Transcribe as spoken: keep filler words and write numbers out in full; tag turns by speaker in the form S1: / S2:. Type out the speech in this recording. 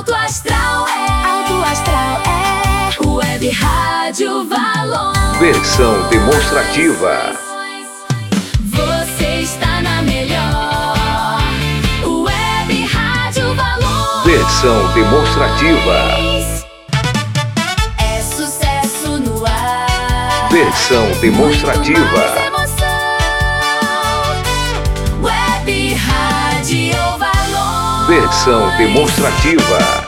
S1: Alto Astral é, Alto Astral é Web Rádio Valon.
S2: Versão demonstrativa.
S1: Você está na melhor Web Rádio Valon.
S2: Versão demonstrativa.
S1: É sucesso no ar.
S2: Versão demonstrativa.
S1: Muito mais emoção. Web Rádio Valon.
S2: Versão demonstrativa.